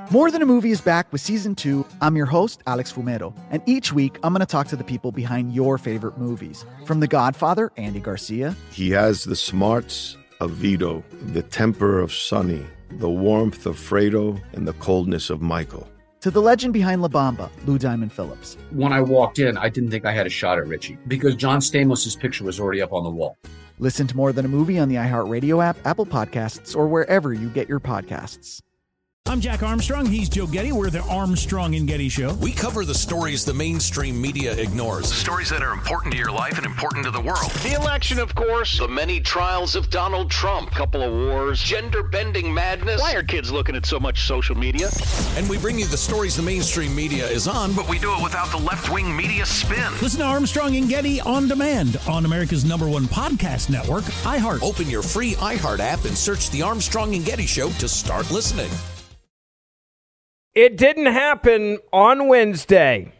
More Than a Movie is back with Season 2. I'm your host, Alex Fumero, and each week I'm going to talk to the people behind your favorite movies. From The Godfather, Andy Garcia. He has the smarts of Vito, the temper of Sonny, the warmth of Fredo, and the coldness of Michael. To the legend behind La Bamba, Lou Diamond Phillips. When I walked in, I didn't think I had a shot at Richie because John Stamos' picture was already up on the wall. Listen to More Than a Movie on the iHeartRadio app, Apple Podcasts, or wherever you get your podcasts. I'm Jack Armstrong. He's Joe Getty. We're the Armstrong and Getty Show. We cover the stories the mainstream media ignores. Stories that are important to your life and important to the world. The election, of course. The many trials of Donald Trump. Couple of wars. Gender-bending madness. Why are kids looking at so much social media? And we bring you the stories the mainstream media is on, but we do it without the left-wing media spin. Listen to Armstrong and Getty on demand on America's #1 podcast network, iHeart. Open your free iHeart app and search The Armstrong and Getty Show to start listening. It didn't happen on Wednesday.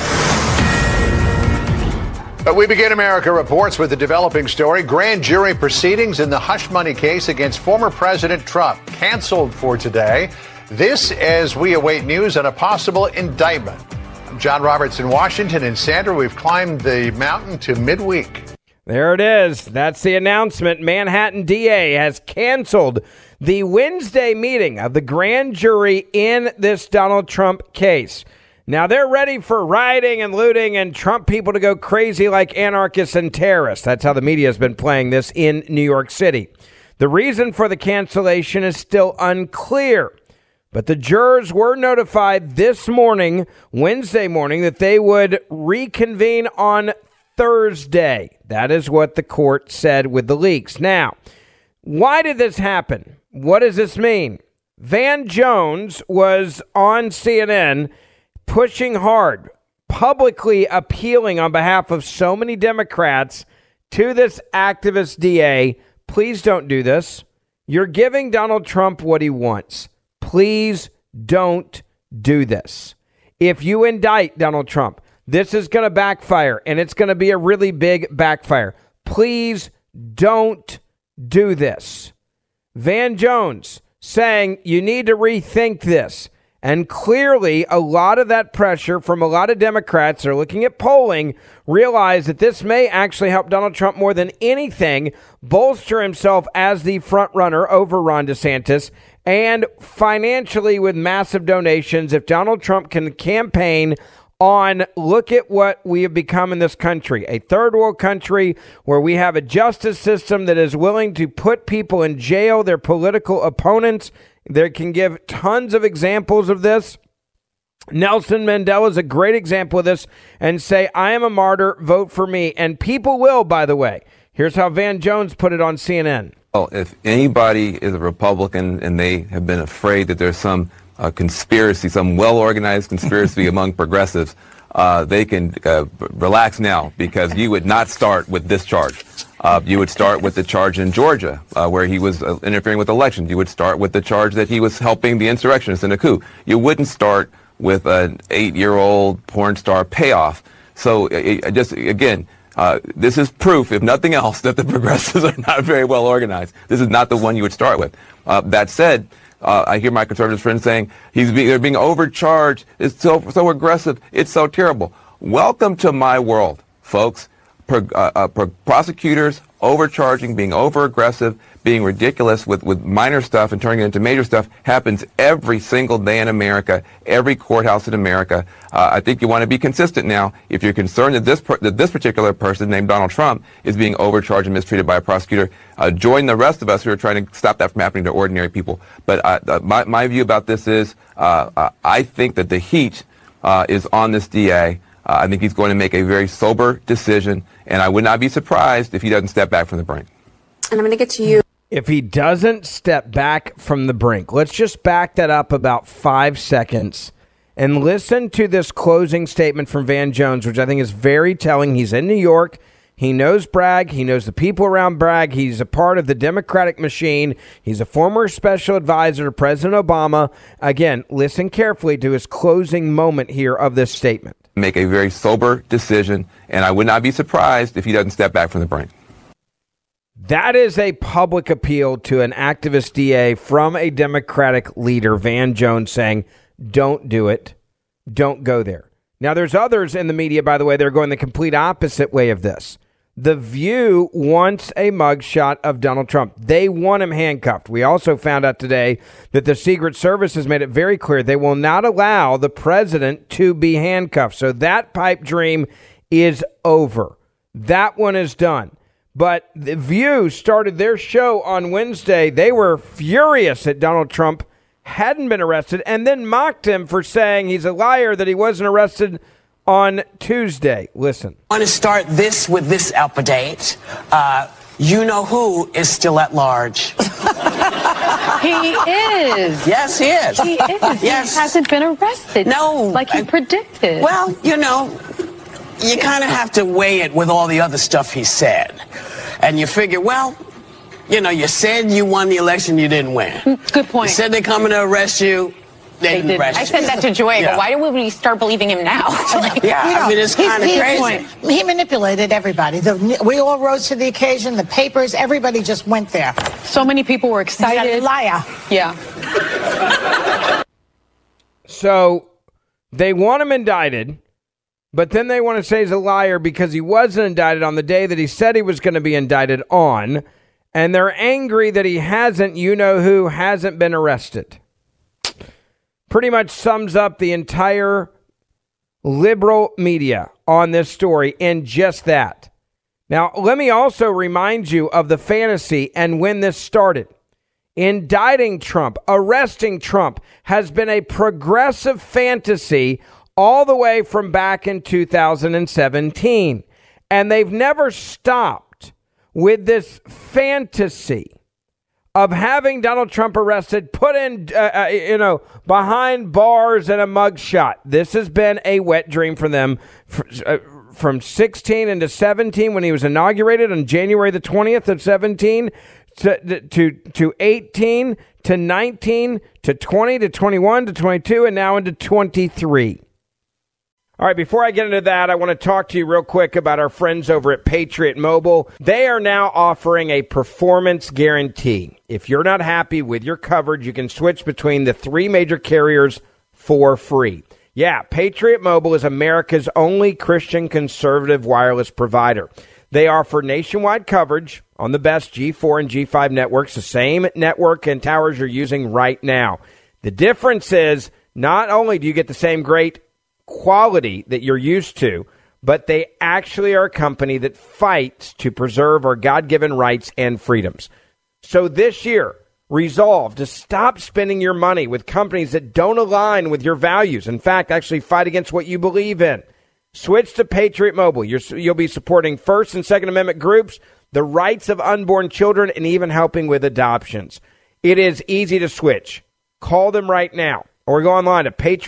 But We Begin America reports with the developing story. Grand jury proceedings in the hush money case against former President Trump canceled for today. This as we await news on a possible indictment. I'm John Roberts in Washington. And Sandra, we've climbed the mountain to midweek. There it is. That's the announcement. Manhattan DA has canceled the Wednesday meeting of the grand jury in this Donald Trump case. Now, they're ready for rioting and looting and Trump people to go crazy like anarchists and terrorists. That's how the media has been playing this in New York City. The reason for the cancellation is still unclear, but the jurors were notified this morning, Wednesday morning, that they would reconvene on Thursday. That is what the court said with the leaks. Now, why did this happen? What does this mean? Van Jones was on CNN pushing hard, publicly appealing on behalf of so many Democrats to this activist DA. Please don't do this. You're giving Donald Trump what he wants. Please don't do this. If you indict Donald Trump, this is going to backfire, and it's going to be a really big backfire. Please don't do this. Van Jones saying you need to rethink this. And clearly, a lot of that pressure from a lot of Democrats are looking at polling, realize that this may actually help Donald Trump more than anything bolster himself as the front runner over Ron DeSantis, and financially with massive donations. If Donald Trump can campaign on, look at what we have become in this country, a third world country where we have a justice system that is willing to put people in jail, their political opponents. They can give tons of examples of this. Nelson Mandela is a great example of this, and say, I am a martyr, vote for me. And people will, by the way. Here's how Van Jones put it on CNN. Well, if anybody is a Republican and they have been afraid that there's some conspiracy, some well-organized conspiracy among progressives, they can relax now, because you would not start with this charge. You would start with the charge in Georgia, where he was interfering with elections. You would start with the charge that he was helping the insurrectionists in a coup. You wouldn't start with an 8-year-old porn star payoff. So this is proof, if nothing else, that the progressives are not very well organized. This is not the one you would start with. That said, I hear my conservative friends saying they're being overcharged. It's so aggressive. It's so terrible. Welcome to my world, folks. Prosecutors overcharging, being over-aggressive, being ridiculous with minor stuff and turning it into major stuff happens every single day in America, every courthouse in America. I think you want to be consistent now. If you're concerned that this particular person named Donald Trump is being overcharged and mistreated by a prosecutor, join the rest of us who are trying to stop that from happening to ordinary people. But my view about this is I think that the heat is on this DA. I think he's going to make a very sober decision, and I would not be surprised if he doesn't step back from the brink. And I'm going to get to you. If he doesn't step back from the brink, let's just back that up about 5 seconds and listen to this closing statement from Van Jones, which I think is very telling. He's in New York. He knows Bragg. He knows the people around Bragg. He's a part of the Democratic machine. He's a former special advisor to President Obama. Again, listen carefully to his closing moment here of this statement. Make a very sober decision, and I would not be surprised if he doesn't step back from the brink. That is a public appeal to an activist DA from a Democratic leader, Van Jones, saying, Don't do it. Don't go there. Now, there's others in the media, by the way, they're going the complete opposite way of this. The View wants a mugshot of Donald Trump. They want him handcuffed. We also found out today that the Secret Service has made it very clear they will not allow the president to be handcuffed. So that pipe dream is over. That one is done. But The View started their show on Wednesday. They were furious that Donald Trump hadn't been arrested and then mocked him for saying he's a liar, that he wasn't arrested on Tuesday. Listen. I want to start this with this update. You know who is still at large? He is. Yes, he is. He is. Yes. He hasn't been arrested. No. Like you predicted. Well, you know, you kind of have to weigh it with all the other stuff he said. And you figure, well, you know, you said you won the election, you didn't win. Good point. You said they're coming to arrest you. They didn't arrest you. I said that to Joy, but why do we start believing him now? I mean, it's kind of crazy. He manipulated everybody. We all rose to the occasion. The papers, everybody just went there. So many people were excited. He's a liar. Yeah. So they want him indicted, but then they want to say he's a liar because he wasn't indicted on the day that he said he was going to be indicted on. And they're angry that he hasn't, hasn't been arrested. Pretty much sums up the entire liberal media on this story in just that. Now, let me also remind you of the fantasy and when this started. Indicting Trump, arresting Trump has been a progressive fantasy all the way from back in 2017. And they've never stopped with this fantasy of having Donald Trump arrested, put in, behind bars and a mugshot. This has been a wet dream for them from 16 into 17 when he was inaugurated on January the 20th of 17 to 18 to 19 to 20 to 21 to 22 and now into 23. All right, before I get into that, I want to talk to you real quick about our friends over at Patriot Mobile. They are now offering a performance guarantee. If you're not happy with your coverage, you can switch between the three major carriers for free. Yeah, Patriot Mobile is America's only Christian conservative wireless provider. They offer nationwide coverage on the best G4 and G5 networks, the same network and towers you're using right now. The difference is not only do you get the same great quality that you're used to, but they actually are a company that fights to preserve our God-given rights and freedoms. So this year, resolve to stop spending your money with companies that don't align with your values. In fact, actually fight against what you believe in. Switch to Patriot Mobile. You'll be supporting First and Second Amendment groups, the rights of unborn children, and even helping with adoptions. It is easy to switch. Call them right now. Or go online to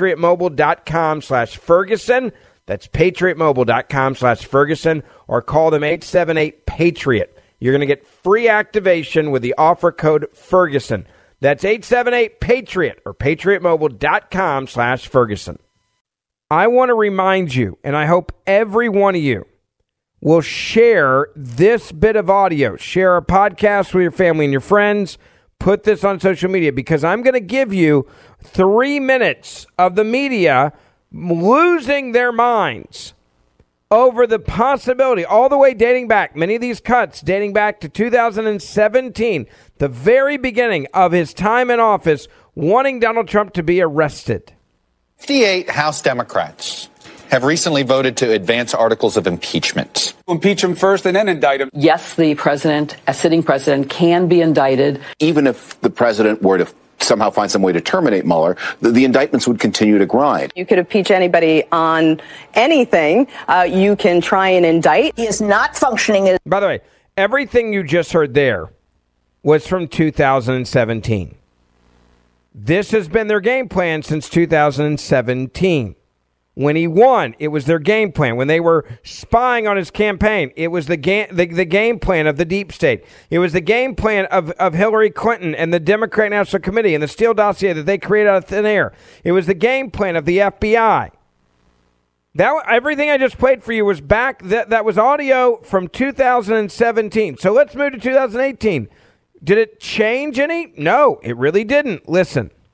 patriotmobile.com/Ferguson. That's patriotmobile.com/Ferguson. Or call them 878-PATRIOT. You're going to get free activation with the offer code Ferguson. That's 878-PATRIOT or patriotmobile.com/Ferguson. I want to remind you, and I hope every one of you will share this bit of audio. Share our podcast with your family and your friends. Put this on social media because I'm going to give you 3 minutes of the media losing their minds over the possibility, all the way dating back, many of these cuts dating back to 2017, the very beginning of his time in office, wanting Donald Trump to be arrested. 58 House Democrats have recently voted to advance articles of impeachment. Impeach him first and then indict him. Yes, the president, a sitting president, can be indicted. Even if the president were to somehow find some way to terminate Mueller, the indictments would continue to grind. You could impeach anybody on anything. You can try and indict. He is not functioning as... By the way, everything you just heard there was from 2017. This has been their game plan since 2017. When he won, it was their game plan. When they were spying on his campaign, it was the game plan of the deep state. It was the game plan of Hillary Clinton and the Democrat National Committee and the Steele dossier that they created out of thin air. It was the game plan of the FBI. Everything I just played for you was back. That was audio from 2017. So let's move to 2018. Did it change any? No, it really didn't. Listen.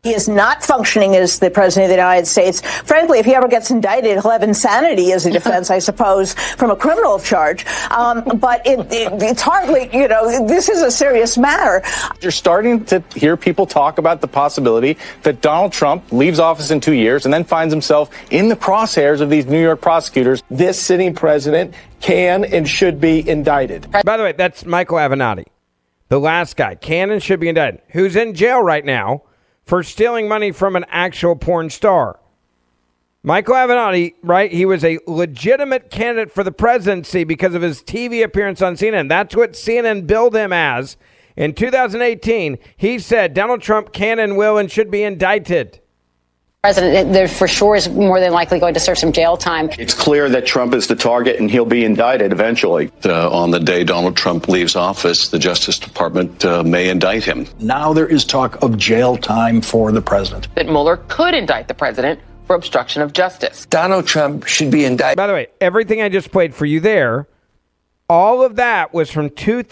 He is not functioning as the president of the United States. Frankly, if he ever gets indicted, he'll have insanity as a defense, I suppose, from a criminal charge. But it's hardly, this is a serious matter. You're starting to hear people talk about the possibility that Donald Trump leaves office in 2 years and then finds himself in the crosshairs of these New York prosecutors. This sitting president can and should be indicted. By the way, that's Michael Avenatti, the last guy. Can and should be indicted. Who's in jail right now for stealing money from an actual porn star. Michael Avenatti, right? He was a legitimate candidate for the presidency because of his TV appearance on CNN. That's what CNN billed him as. In 2018, he said Donald Trump can and will and should be indicted. President, there for sure is more than likely going to serve some jail time. It's clear that Trump is the target and he'll be indicted eventually. On the day Donald Trump leaves office, the Justice Department may indict him. Now there is talk of jail time for the president. That Mueller could indict the president for obstruction of justice. Donald Trump should be indicted. By the way, everything I just played for you there, all of that was from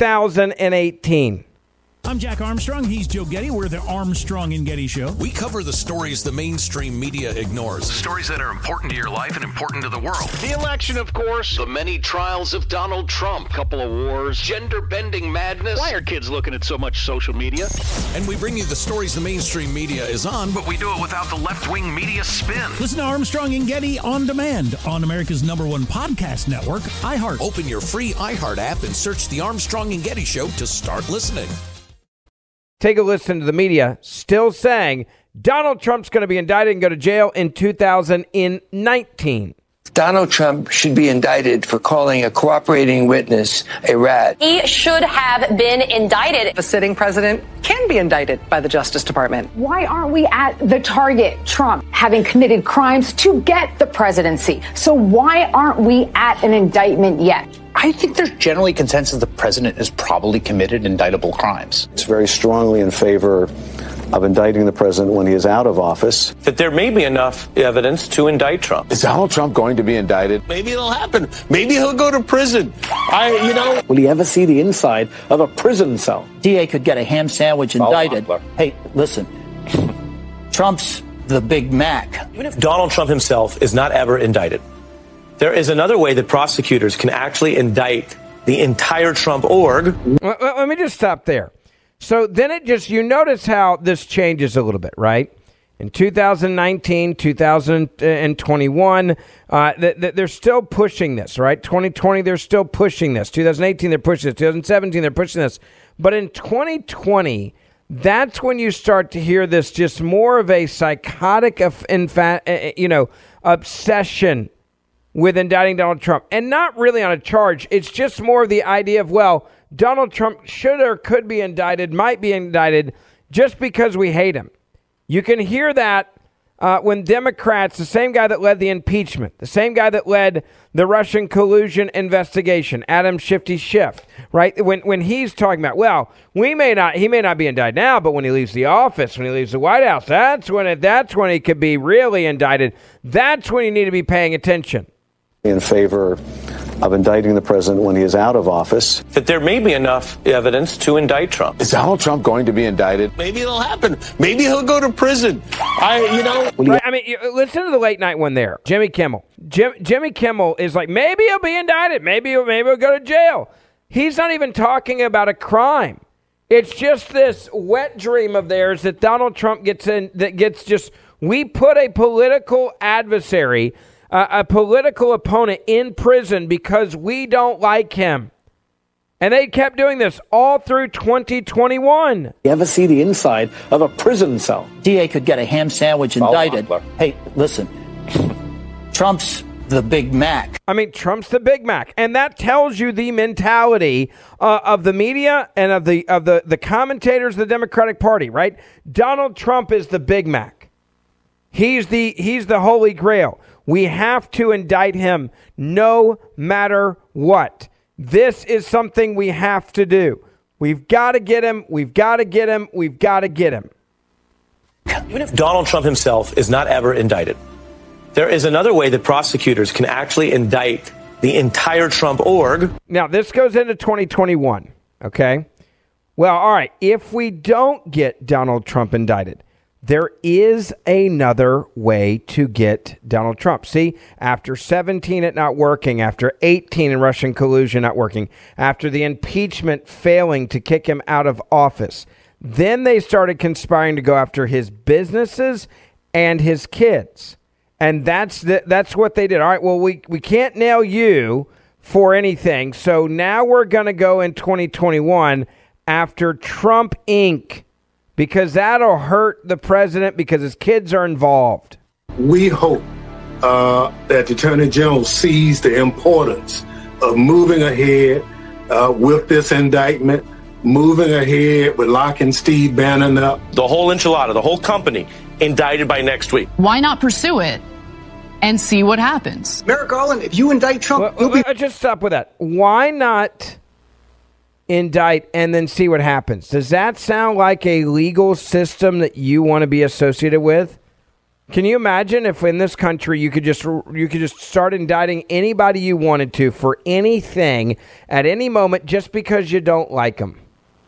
2018. I'm Jack Armstrong. He's Joe Getty. We're the Armstrong and Getty Show. We cover the stories the mainstream media ignores. Stories that are important to your life and important to the world. The election, of course. The many trials of Donald Trump. Couple of wars. Gender-bending madness. Why are kids looking at so much social media? And we bring you the stories the mainstream media is on, but we do it without the left-wing media spin. Listen to Armstrong and Getty on demand on America's #1 podcast network, iHeart. Open your free iHeart app and search The Armstrong and Getty Show to start listening. Take a listen to the media still saying Donald Trump's going to be indicted and go to jail in 2019. Donald Trump should be indicted for calling a cooperating witness a rat. He should have been indicted. The sitting president can be indicted by the Justice Department. Why aren't we at the target, Trump, having committed crimes to get the presidency? So why aren't we at an indictment yet? I think there's generally consensus the president has probably committed indictable crimes. It's very strongly in favor of indicting the president when he is out of office. That there may be enough evidence to indict Trump. Is Donald Trump going to be indicted? Maybe it'll happen. Maybe he'll go to prison. Will he ever see the inside of a prison cell? DA could get a ham sandwich indicted. Hey, listen, Trump's the Big Mac. Even if Donald Trump himself is not ever indicted, there is another way that prosecutors can actually indict the entire Trump org. Let me just stop there. So then you notice how this changes a little bit, right? In 2019, 2021, they're still pushing this, right? 2020, they're still pushing this. 2018, they're pushing this. 2017, they're pushing this. But in 2020, that's when you start to hear this just more of a psychotic, obsession with indicting Donald Trump. And not really on a charge. It's just more of the idea of, well, Donald Trump should or could be indicted, might be indicted, just because we hate him. You can hear that when Democrats, the same guy that led the impeachment, the same guy that led the Russian collusion investigation, Adam Schiff, right? When he's talking about, well, he may not be indicted now, but when he leaves the office, when he leaves the White House, that's when he could be really indicted. That's when you need to be paying attention. In favor of indicting the president when he is out of office. That there may be enough evidence to indict Trump. Is Donald Trump going to be indicted? Maybe it'll happen. Maybe he'll go to prison. Right, I mean, listen to the late night one there. Jimmy Kimmel. Jimmy Kimmel is like, maybe he'll be indicted. Maybe he'll go to jail. He's not even talking about a crime. It's just this wet dream of theirs that Donald Trump gets in, we put a political adversary, a political opponent in prison because we don't like him. And they kept doing this all through 2021. You ever see the inside of a prison cell? DA could get a ham sandwich indicted. Hey, listen, Trump's the Big Mac. I mean, Trump's the Big Mac. And that tells you the mentality of the media and of the commentators of the Democratic Party, right? Donald Trump is the Big Mac. He's the Holy Grail. We have to indict him no matter what. This is something we have to do. We've got to get him. We've got to get him. We've got to get him. Even if Donald Trump himself is not ever indicted, there is another way that prosecutors can actually indict the entire Trump org. Now, this goes into 2021, okay? Well, all right, if we don't get Donald Trump indicted, There is another way to get Donald Trump. See, after 17 it not working, after 18 in Russian collusion not working, after the impeachment failing to kick him out of office, then they started conspiring to go after his businesses and his kids. And that's what they did. All right, well, we can't nail you for anything, so now we're going to go in 2021 after Trump Inc., because that'll hurt the president because his kids are involved. We hope that the Attorney General sees the importance of moving ahead with this indictment, moving ahead with locking Steve Bannon up. The whole enchilada, the whole company, indicted by next week. Why not pursue it and see what happens? Merrick Garland, if you indict Trump, you'll be... Just stop with that. Why not indict and then see what happens? Does that sound like a legal system that you want to be associated with? Can you imagine if in this country you could just start indicting anybody you wanted to for anything at any moment just because you don't like them?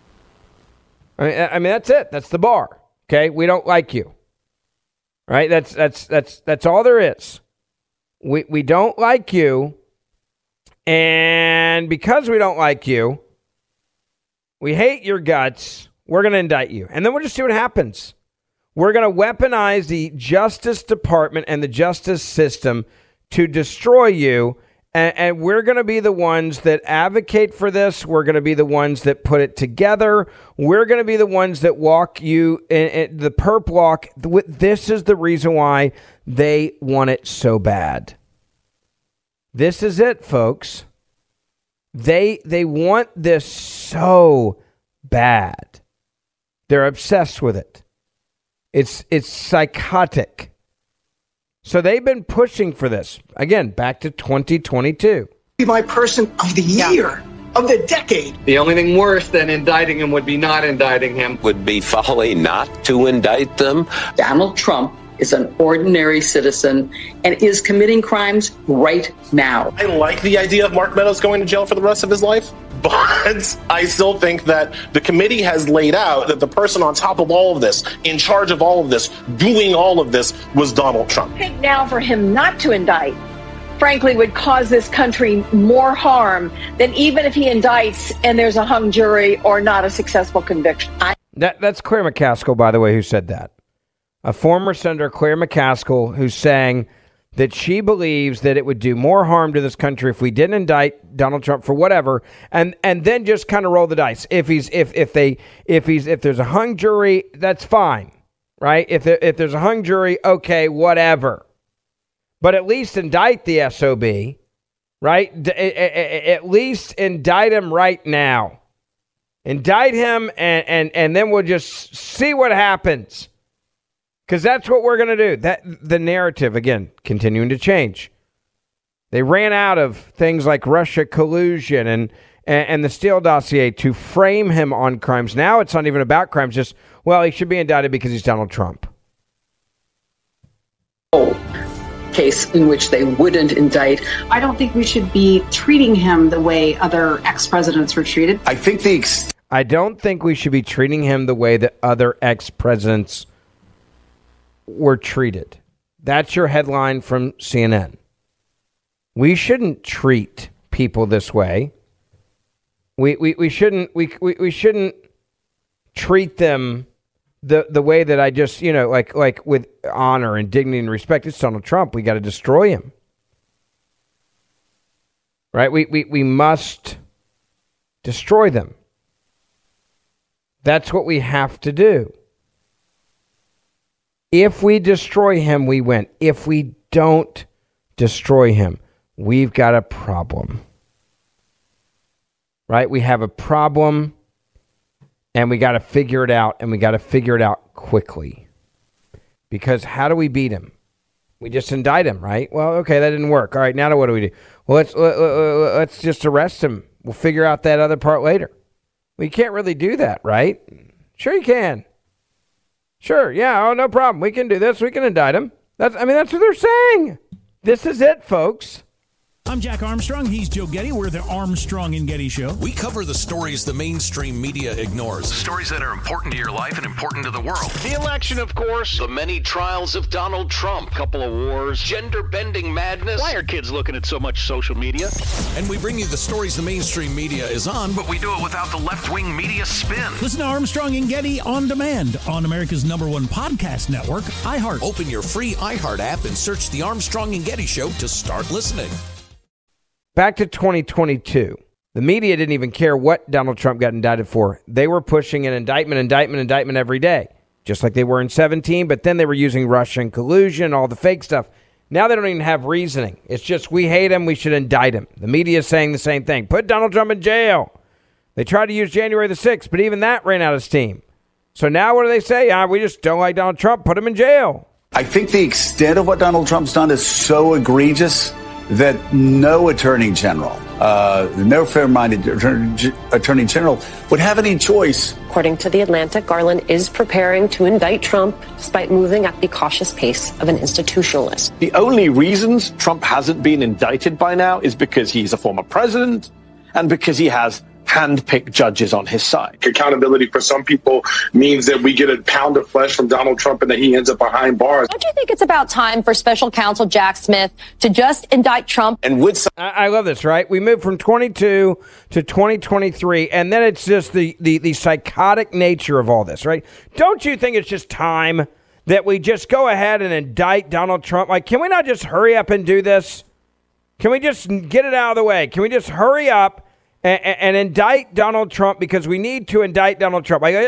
I mean that's it. That's the bar. Okay, we don't like you. Right? That's all there is. We don't like you, and because we don't like you, we hate your guts, we're going to indict you. And then we'll just see what happens. We're going to weaponize the Justice Department and the justice system to destroy you. And we're going to be the ones that advocate for this. We're going to be the ones that put it together. We're going to be the ones that walk you in the perp walk. This is the reason why they want it so bad. This is it, folks. They want this so bad. They're obsessed with it. It's psychotic. So they've been pushing for this. Again, back to 2022. Be my person of the year, of the decade. The only thing worse than indicting him would be not indicting him. Would be folly not to indict them. Donald Trump is an ordinary citizen and is committing crimes right now. I like the idea of Mark Meadows going to jail for the rest of his life, but I still think that the committee has laid out that the person on top of all of this, in charge of all of this, doing all of this, was Donald Trump. I think now for him not to indict, frankly, would cause this country more harm than even if he indicts and there's a hung jury or not a successful conviction. That's Claire McCaskill, by the way, who said that. A former Senator, Claire McCaskill, who's saying that she believes that it would do more harm to this country if we didn't indict Donald Trump for whatever, and then just kind of roll the dice. If there's a hung jury, that's fine, right? If there's a hung jury, okay, whatever. But at least indict the SOB, right? At least indict him right now. Indict him, and then we'll just see what happens. Because that's what we're going to do. The narrative, again, continuing to change. They ran out of things like Russia collusion and the Steele dossier to frame him on crimes. Now it's not even about crimes. Just, well, he should be indicted because he's Donald Trump. Case in which they wouldn't indict. I don't think we should be treating him the way other ex-presidents were treated. I don't think we should be treating him the way that other ex-presidents were treated. That's your headline from CNN. We shouldn't treat people this way. We shouldn't treat them the way that I just, like with honor and dignity and respect. It's Donald Trump. We got to destroy him. Right? We must destroy them. That's what we have to do. If we destroy him, we win. If we don't destroy him, we've got a problem. Right? We have a problem, and we got to figure it out, and we got to figure it out quickly. Because how do we beat him? We just indict him, right? Well, okay, that didn't work. All right, now what do we do? Well, let's just arrest him. We'll figure out that other part later. Well, you can't really do that, right? Sure you can. Sure, yeah, oh, no problem. We can do this. We can indict him. That's what they're saying. This is it, folks. I'm Jack Armstrong. He's Joe Getty. We're the Armstrong and Getty Show. We cover the stories the mainstream media ignores. Stories that are important to your life and important to the world. The election, of course. The many trials of Donald Trump. Couple of wars. Gender-bending madness. Why are kids looking at so much social media? And we bring you the stories the mainstream media is on, but we do it without the left-wing media spin. Listen to Armstrong and Getty on demand on America's #1 podcast network, iHeart. Open your free iHeart app and search The Armstrong and Getty Show to start listening. Back to 2022. The media didn't even care what Donald Trump got indicted for. They were pushing an indictment every day, just like they were in 17, but then they were using Russian collusion, all the fake stuff. Now they don't even have reasoning. It's just, we hate him, we should indict him. The media is saying the same thing. Put Donald Trump in jail. They tried to use January the 6th, but even that ran out of steam. So now what do they say? We just don't like Donald Trump. Put him in jail. I think the extent of what Donald Trump's done is so egregious that no attorney general, no fair-minded attorney general would have any choice. According to The Atlantic, Garland is preparing to indict Trump despite moving at the cautious pace of an institutionalist. The only reasons Trump hasn't been indicted by now is because he's a former president and because he has hand-picked judges on his side. Accountability for some people means that we get a pound of flesh from Donald Trump and that he ends up behind bars. Don't you think it's about time for special counsel Jack Smith to just indict Trump? And would I love this, right? We moved from 22 to 2023, and then it's just the psychotic nature of all this, right? Don't you think it's just time that we just go ahead and indict Donald Trump? Like, can we not just hurry up and do this? Can we just get it out of the way? Can we just hurry up and indict Donald Trump, because we need to indict Donald Trump? Like,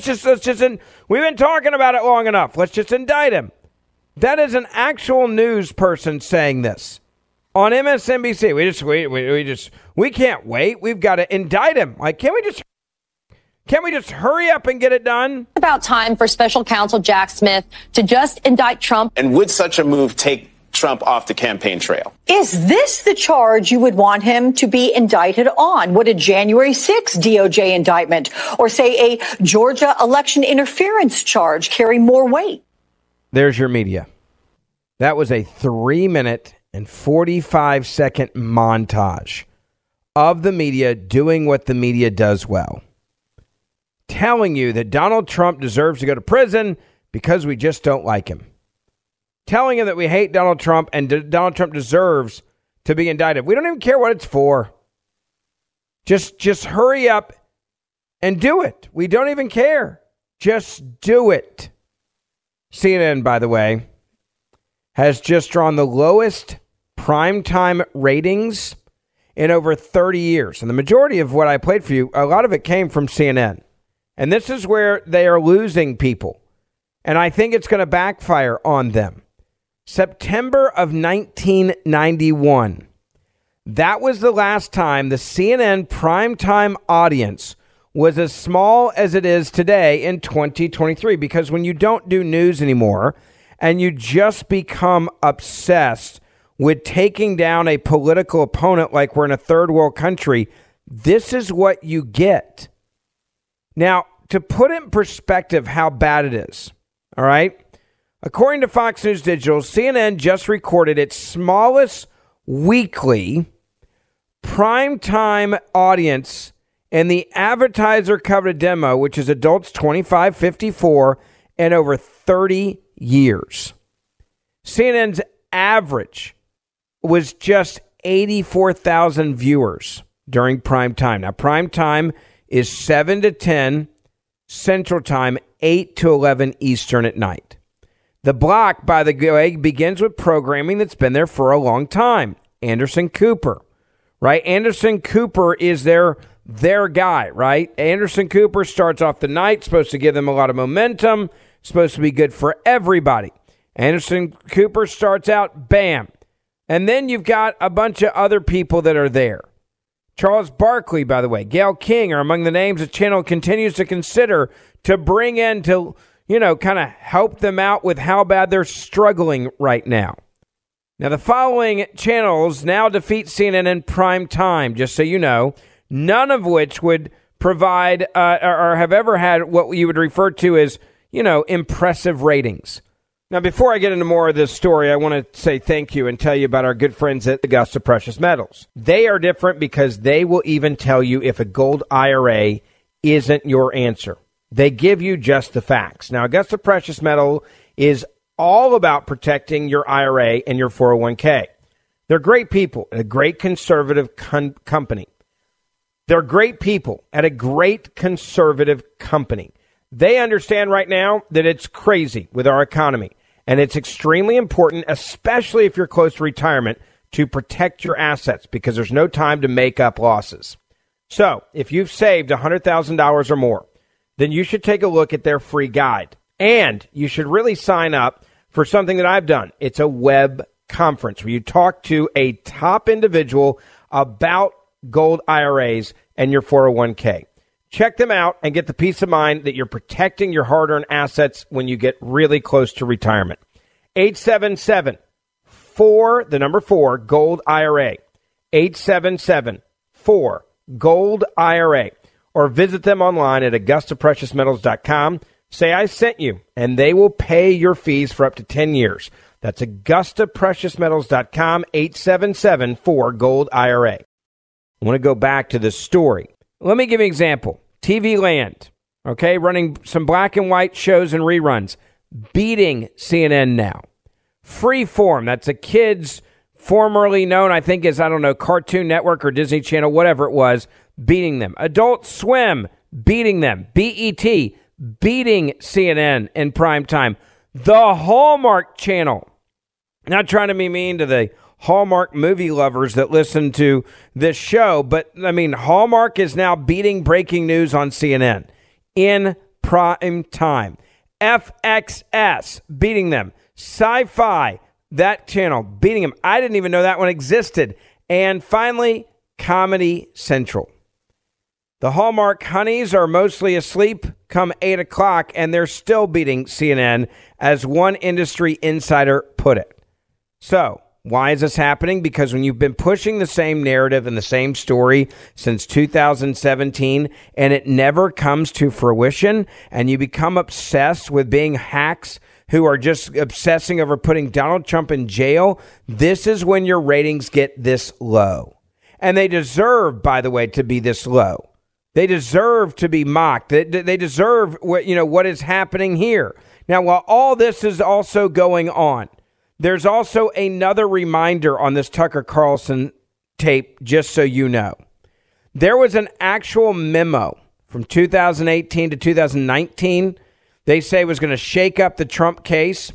we've been talking about it long enough. Let's just indict him. That is an actual news person saying this on MSNBC. We can't wait. We've got to indict him. Like, can't we just hurry up and get it done? It's about time for special counsel Jack Smith to just indict Trump. And would such a move take Trump off the campaign trail? Is this the charge you would want him to be indicted on? Would a January 6th DOJ indictment or, say, a Georgia election interference charge carry more weight? There's your media. That was a 3-minute and 45-second montage of the media doing what the media does well. Telling you that Donald Trump deserves to go to prison because we just don't like him. Telling him that we hate Donald Trump and Donald Trump deserves to be indicted. We don't even care what it's for. Just hurry up and do it. We don't even care. Just do it. CNN, by the way, has just drawn the lowest primetime ratings in over 30 years. And the majority of what I played for you, a lot of it came from CNN. And this is where they are losing people. And I think it's going to backfire on them. September of 1991. That was the last time the CNN primetime audience was as small as it is today in 2023. Because when you don't do news anymore and you just become obsessed with taking down a political opponent like we're in a third world country, this is what you get. Now, to put in perspective how bad it is, all right? According to Fox News Digital, CNN just recorded its smallest weekly primetime audience in the advertiser-covered demo, which is adults 25-54, in over 30 years. CNN's average was just 84,000 viewers during prime time. Now, prime time is 7 to 10 Central Time, 8 to 11 Eastern at night. The block, by the way, begins with programming that's been there for a long time. Anderson Cooper, right? Anderson Cooper is their guy, right? Anderson Cooper starts off the night, supposed to give them a lot of momentum, supposed to be good for everybody. Anderson Cooper starts out, bam. And then you've got a bunch of other people that are there. Charles Barkley, by the way, Gayle King are among the names the channel continues to consider to bring in to, kind of help them out with how bad they're struggling right now. Now, the following channels now defeat CNN in prime time, just so you know, none of which would provide or have ever had what you would refer to as, impressive ratings. Now, before I get into more of this story, I want to say thank you and tell you about our good friends at Augusta Precious Metals. They are different because they will even tell you if a gold IRA isn't your answer. They give you just the facts. Now, Augusta Precious Metal is all about protecting your IRA and your 401k. They're great people at a great conservative company. They're great people at a great conservative company. They understand right now that it's crazy with our economy, and it's extremely important, especially if you're close to retirement, to protect your assets because there's no time to make up losses. So if you've saved $100,000 or more, then you should take a look at their free guide. And you should really sign up for something that I've done. It's a web conference where you talk to a top individual about gold IRAs and your 401k. Check them out and get the peace of mind that you're protecting your hard-earned assets when you get really close to retirement. 877-4 GOLD-IRA. 877-4 GOLD-IRA. Or visit them online at AugustaPreciousMetals.com. Say I sent you, and they will pay your fees for up to 10 years. That's AugustaPreciousMetals.com, 877-4 GOLD-IRA. I want to go back to this story. Let me give you an example. TV Land, okay, running some black and white shows and reruns, beating CNN now. Freeform, that's a kid's formerly known, I think, as, Cartoon Network or Disney Channel, whatever it was, beating them. Adult Swim, beating them. BET, beating CNN in prime time. The Hallmark Channel, not trying to be mean to the Hallmark movie lovers that listen to this show, but Hallmark is now beating breaking news on CNN in prime time. FXS beating them. Sci-Fi, that channel beating them. I didn't even know that one existed. And finally, Comedy Central. The Hallmark honeys are mostly asleep come 8 o'clock, and they're still beating CNN, as one industry insider put it. So, why is this happening? Because when you've been pushing the same narrative and the same story since 2017 and it never comes to fruition, and you become obsessed with being hacks who are just obsessing over putting Donald Trump in jail, this is when your ratings get this low. And they deserve, by the way, to be this low. They deserve to be mocked. They deserve what is happening here. Now, while all this is also going on, there's also another reminder on this Tucker Carlson tape, just so you know. There was an actual memo from 2018 to 2019. They say was going to shake up the Trump case.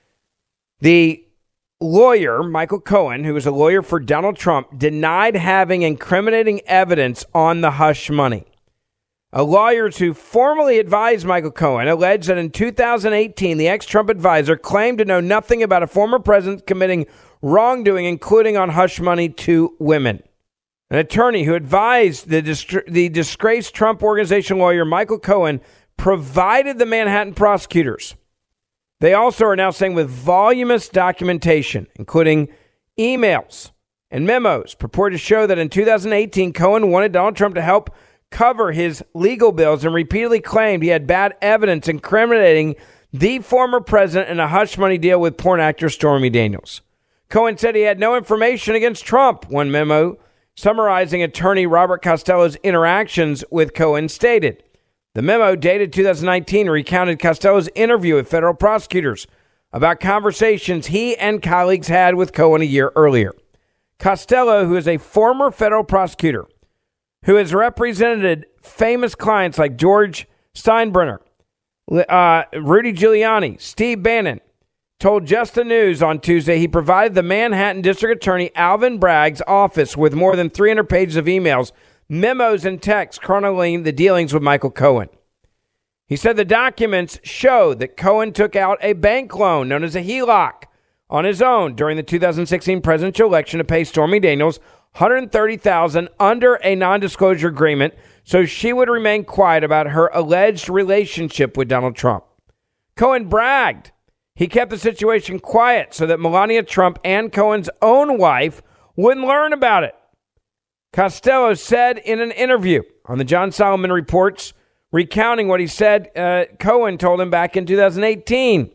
The lawyer, Michael Cohen, who was a lawyer for Donald Trump, denied having incriminating evidence on the hush money. Lawyers who formally advised Michael Cohen alleged that in 2018, the ex-Trump advisor claimed to know nothing about a former president committing wrongdoing, including on hush money to women. An attorney who advised the disgraced Trump Organization lawyer Michael Cohen provided the Manhattan prosecutors. They also are now saying with voluminous documentation, including emails and memos, purported to show that in 2018, Cohen wanted Donald Trump to help cover his legal bills and repeatedly claimed he had bad evidence incriminating the former president in a hush money deal with porn actor Stormy Daniels. Cohen said he had no information against Trump. One memo summarizing attorney Robert Costello's interactions with Cohen stated. The memo, dated 2019, recounted Costello's interview with federal prosecutors about conversations he and colleagues had with Cohen a year earlier. Costello, who is a former federal prosecutor, who has represented famous clients like George Steinbrenner, Rudy Giuliani, Steve Bannon, told Just the News on Tuesday he provided the Manhattan District Attorney Alvin Bragg's office with more than 300 pages of emails, memos, and texts chronicling the dealings with Michael Cohen. He said the documents showed that Cohen took out a bank loan known as a HELOC on his own during the 2016 presidential election to pay Stormy Daniels $130,000 under a non-disclosure agreement so she would remain quiet about her alleged relationship with Donald Trump. Cohen bragged he kept the situation quiet so that Melania Trump and Cohen's own wife wouldn't learn about it. Costello said in an interview on the John Solomon Reports, recounting what he said Cohen told him back in 2018.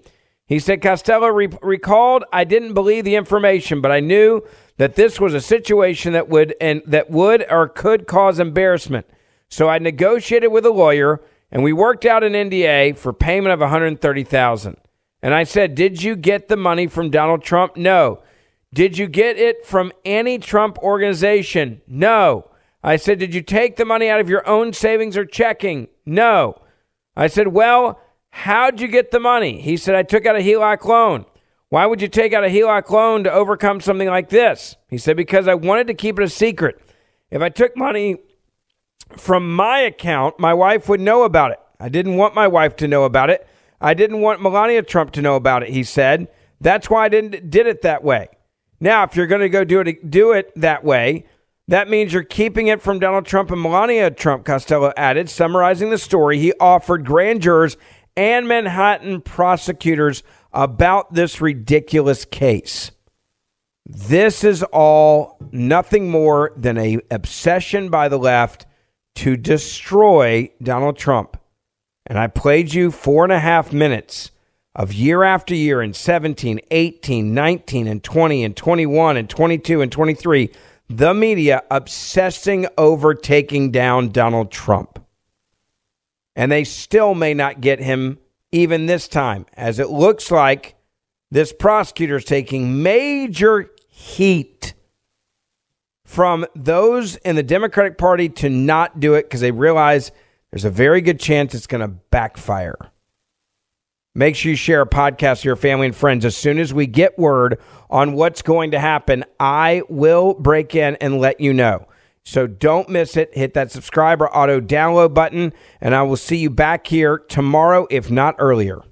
He said, Costello recalled, I didn't believe the information, but I knew that this was a situation that would or could cause embarrassment. So I negotiated with a lawyer, and we worked out an NDA for payment of $130,000. And I said, did you get the money from Donald Trump? No. Did you get it from any Trump organization? No. I said, did you take the money out of your own savings or checking? No. I said, well, how'd you get the money? He said, I took out a HELOC loan. Why would you take out a HELOC loan to overcome something like this? He said, because I wanted to keep it a secret. If I took money from my account, my wife would know about it. I didn't want my wife to know about it. I didn't want Melania Trump to know about it, he said. That's why I did it that way. Now, if you're going to go do it that way, that means you're keeping it from Donald Trump and Melania Trump, Costello added, summarizing the story he offered grand jurors and Manhattan prosecutors about this ridiculous case. This is all nothing more than an obsession by the left to destroy Donald Trump. And I played you 4.5 minutes of year after year in 17, 18, 19, and 20, and 21, and 22, and 23, the media obsessing over taking down Donald Trump. And they still may not get him even this time, as it looks like this prosecutor is taking major heat from those in the Democratic Party to not do it because they realize there's a very good chance it's going to backfire. Make sure you share a podcast with your family and friends. As soon as we get word on what's going to happen, I will break in and let you know. So don't miss it. Hit that subscribe or auto download button, and I will see you back here tomorrow, if not earlier.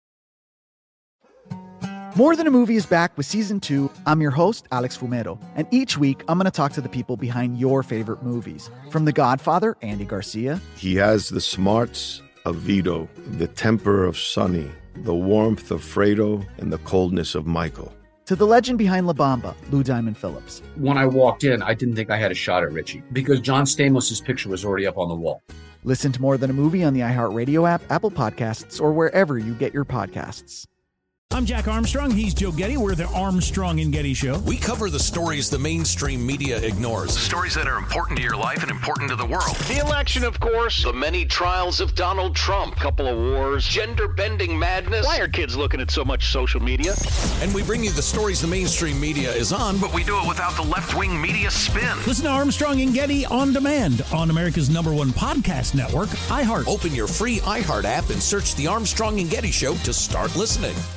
More Than a Movie is back with Season 2. I'm your host, Alex Fumero, and each week I'm going to talk to the people behind your favorite movies. From The Godfather, Andy Garcia. He has the smarts of Vito, the temper of Sonny, the warmth of Fredo, and the coldness of Michael. To the legend behind La Bamba, Lou Diamond Phillips. When I walked in, I didn't think I had a shot at Richie because John Stamos' picture was already up on the wall. Listen to More Than a Movie on the iHeartRadio app, Apple Podcasts, or wherever you get your podcasts. I'm Jack Armstrong. He's Joe Getty. We're the Armstrong and Getty Show. We cover the stories the mainstream media ignores. Stories that are important to your life and important to the world. The election, of course. The many trials of Donald Trump. Couple of wars. Gender-bending madness. Why are kids looking at so much social media? And we bring you the stories the mainstream media is on, but we do it without the left-wing media spin. Listen to Armstrong and Getty on demand on America's #1 podcast network, iHeart. Open your free iHeart app and search the Armstrong and Getty Show to start listening.